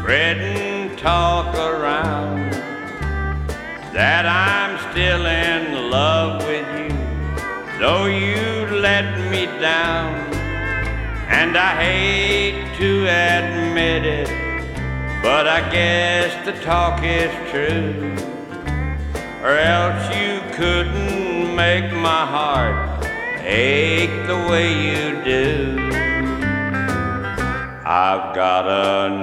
spreading talk around that I'm still in love with you, though you let me down. And I hate to admit it, but I guess the talk is true, or else you couldn't make my heart ache the way you do. I've got a